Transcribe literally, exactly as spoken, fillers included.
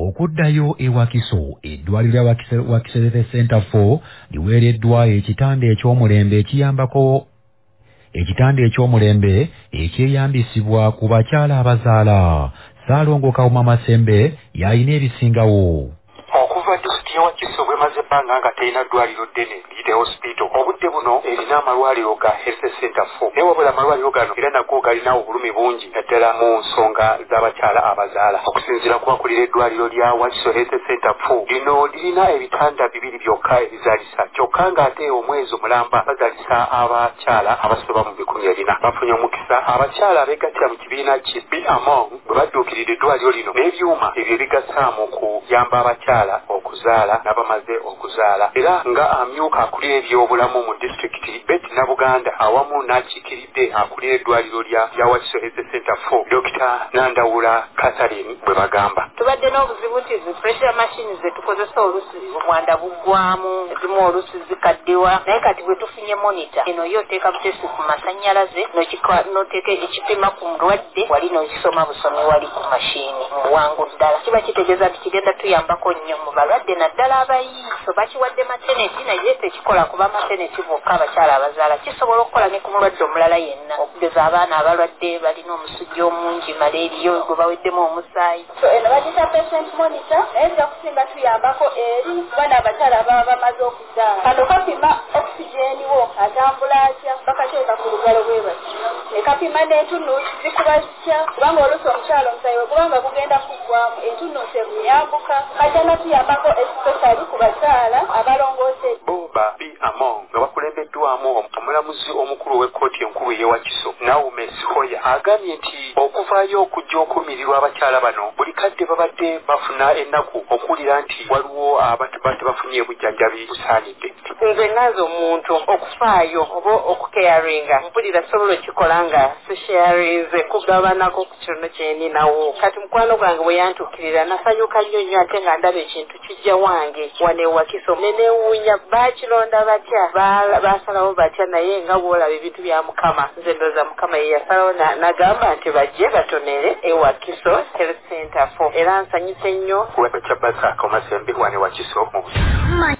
okuddayo ewa Kiso eddwaliro lya Wakiso Center four liweereddwa ekitanda eky'omulembe ekiyambako ekitanda eky'omulembe ekyeyambisibwa ku bakyala abazaala. Ssaalongo Kawuma Masembe y'alina ebisingawo. Okuva disitulikiti ya Wakiso bwemaze ebbanga nga terina ddwaliro ddene liyite hospital, obudde buno erina amalwaliro ga Health Center four naye wabula amalwaliro gano era nago galina obulumi bungi naddala mu nsonga z'abakyala abazaala. Okusinziira ku bakulira eddwaliro lya Wakiso Health Center four lino lirina ebitanda bibiri byokka ebizaalisa kyokka ng'ate omwezi omulamba bazaalisa abakyala abasoba mu bikumi ebina. Bafunye omukisa abakyala abeegattira mu kibiina ki Be Among bwe badduukirira eddwaliro lino n'ebyuma ebyo bigasa mu kuyamba abakyala okuzaala n'abamaze okuzaala, era nga amyuka akulira ebyobulamu mu disitulikiti Betty Nabuganda awamu n'akiikiridde akulira eddwaliro lya Wakiso Health Center four Dokita Nandawula Catherine bwe bagamba. Tubadde n'obuzibu nti zi pressure machines ze tukozesa oluusi omwanda buggwamu, ezimu oluusi zikaddiwa, naye kati bwe tufunye monitor eno yo oteeka butesi ku masannyalaze n'oteeka ekipima ku mulwadde wali n'okisoma busomi wali ku mashini muwangu ddala. Kiba kitegeeza nti kigenda tuyambako nnyo mu balwadde naddala abayiiso. Bakiwadde maternity naye tekikola kuba maternity bokka abakyala abazaala, kisobola okukola ne ku mulwadde omulala yenna, okugeza abaana abalwadde balina omusujja omungi, malaria gwe baweddemu omusaayi. So eno bagita patient monitor naye nja kusinga tuyambako eri baana abakyala ababa bamaze okuzaala. Kano kapima oxygen wo atambula atya bakateeka ku lugalo bwe bati, ne kapima n'entunnunsi zikuba zitya, kubanga oluusi omukyala omusayi bwe kubanga gugenda kuggwamu entunnunsi ebuyambuka. Kajana tuyambako especially ku bakyala abalongoose. Boba Be Among nga bakulembeddwamu omulamuzi omukulu w'ekkooti enkulu ey'e Wakiso Naume Sihoya agambye nti okuvaayo okujja okumirirwa abakyala bano buli kadde babadde bafuna ennaku okuwulira nti waliwo abantu badde bafunye obujjanjabi busaanidde. Nze ngaze omuntu okufaayo oba okukeyaringa mpulira sobola okikola nga sisharinze kugabanako ku kirono kyeninawo. Kati mukwano gwange bwe yantuukirira nasanyuka nnyo nnyo ate nga ndaba ekintu kijja wange wane Wakiso nenewuunya bakilonda batya basalawo batya, naye nga bwolaba ebintu bya Mukama. Nze ndooza Mukama ye yasalawo nagamba nti bajje batonere e Wakiso Health Center four era nsanyuse nnyo. Webbe Kyabasa Kawuma Masembe wane Wakiso mu